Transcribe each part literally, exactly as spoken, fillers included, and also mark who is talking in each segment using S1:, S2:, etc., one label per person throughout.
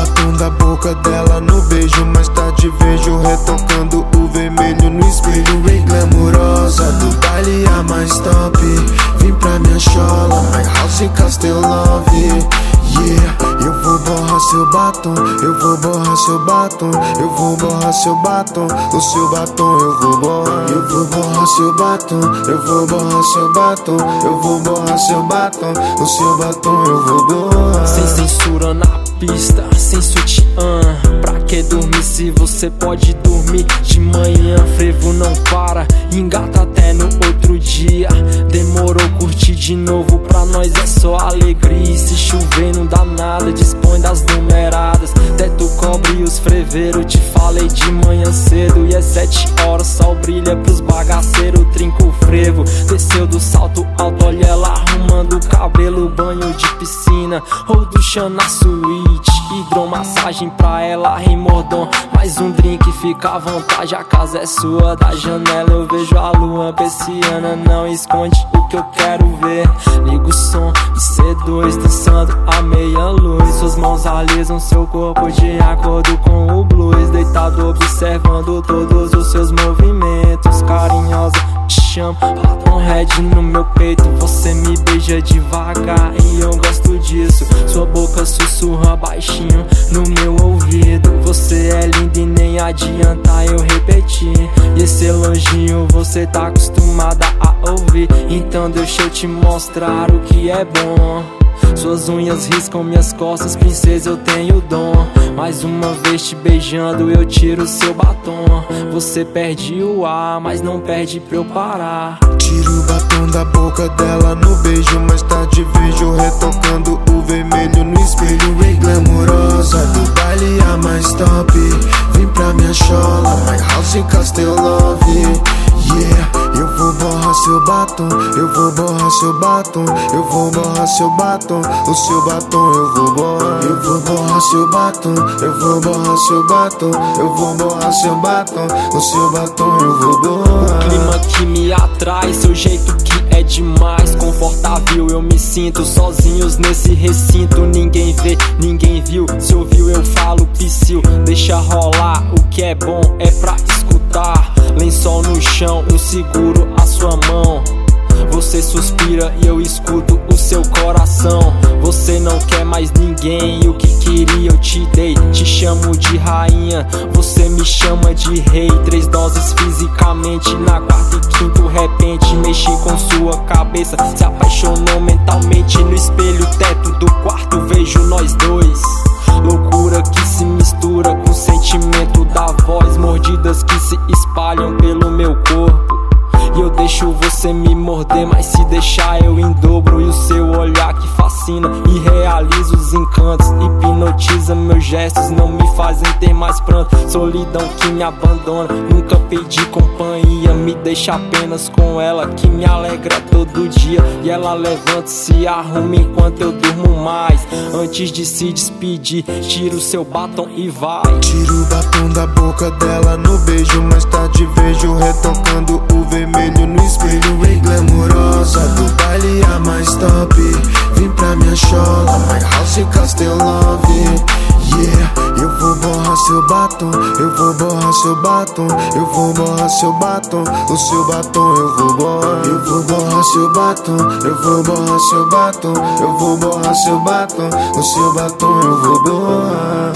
S1: batom da boca dela no beijo, mais tarde vejo retocando o vermelho no espelho. Bem glamurosa, do baile a mais top. Vim pra minha chola, my house Castel Love. Yeah, eu vou borrar seu batom, eu vou borrar seu batom, eu vou borrar seu batom, o seu batom eu vou borrar. Eu vou borrar seu batom, eu vou borrar seu batom, eu vou borrar seu batom, o seu batom eu vou borrar.
S2: Sem censura na pista, sem sutiã. Pra que dormir se você pode dormir de manhã? Frevo não para, engata até no outro dia. Demorou, curtir de novo, pra nós é só alegria. Se chover não dá nada, dispõe das numeradas. Teto cobre os freveiros, te falei de manhã cedo. E é sete horas, sol brilha pros bagaceiros, trinca o frevo. Desceu do salto alto, olha ela arrumando o cabelo. Banho de piscina ou ducha na suíte, hidromassagem pra ela em Mordom. Mais um drink, fica à vontade, a casa é sua. Da janela eu vejo a lua persiana, não esconde o que eu quero ver. Liga o som de C dois dançando a meia luz. Suas mãos alisam seu corpo de acordo com o blues. Deitado observando todos os seus movimentos. Carinhosa, te chamo, batom red no meu peito. Você me beija devagar e eu gosto disso. Sua boca sussurra baixinho no meu ouvido. Você é linda e nem adianta eu repetir. E esse elogio você tá acostumada a ouvir. Então deixa eu te mostrar o que é bom. Suas unhas riscam minhas costas, princesa, eu tenho dom. Mais uma vez te beijando, eu tiro seu batom. Você perde o ar, mas não perde pra eu parar.
S1: Tiro o batom da boca dela no beijo, mais tarde vejo retocando o vermelho no espelho. Bem glamurosa, do baile a mais top. Vim pra minha chola, my house Castel Love. Yeah, eu vou borrar seu batom, eu vou borrar seu batom, eu vou borrar seu batom, o seu batom eu vou borrar. Eu vou borrar seu batom, eu vou borrar seu batom, eu vou borrar seu batom, o seu batom eu vou borrar.
S2: O clima que me atrai, seu jeito que é demais. Confortável eu me sinto, sozinhos nesse recinto. Ninguém vê, ninguém viu, se ouviu eu falo psiu. Deixa rolar, o que é bom é pra escutar. Lençol no chão, eu seguro a sua mão. Você suspira e eu escuto o seu coração. Você não quer mais ninguém, o que queria eu te dei. Te chamo de rainha, você me chama de rei. Três doses fisicamente, na quarta e quinto repente. Mexi com sua cabeça, se apaixonou mentalmente. No espelho, teto do quarto, vejo nós dois. Loucura que se mistura com o sentimento da voz. Mordidas que se espalham pelo meu corpo. E eu deixo você me morder, mas se deixar eu em dobro. E o seu olhar que fascina e realiza os encantos. Hipnotiza meus gestos, não me fazem ter mais pranto. Solidão que me abandona, nunca pedi companhia. Me deixa apenas com ela, que me alegra todo dia. E ela levanta e se arruma enquanto eu durmo mais. Antes de se despedir, tira o seu batom e vai.
S1: Tiro o batom da boca dela no beijo, mais tarde vejo retocando o vermelho no espelho. Bem glamurosa, do baile a mais top. Vim pra minha chola, my house Castel Love. Yeah, eu vou borrar seu batom, eu vou borrar seu batom, eu vou borrar seu batom, o seu batom eu vou borrar. Eu vou borrar seu batom, eu vou borrar seu batom, eu vou borrar seu batom, o seu batom eu vou borrar.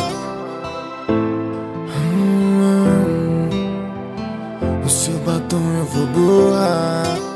S1: hum, O seu batom eu vou borrar.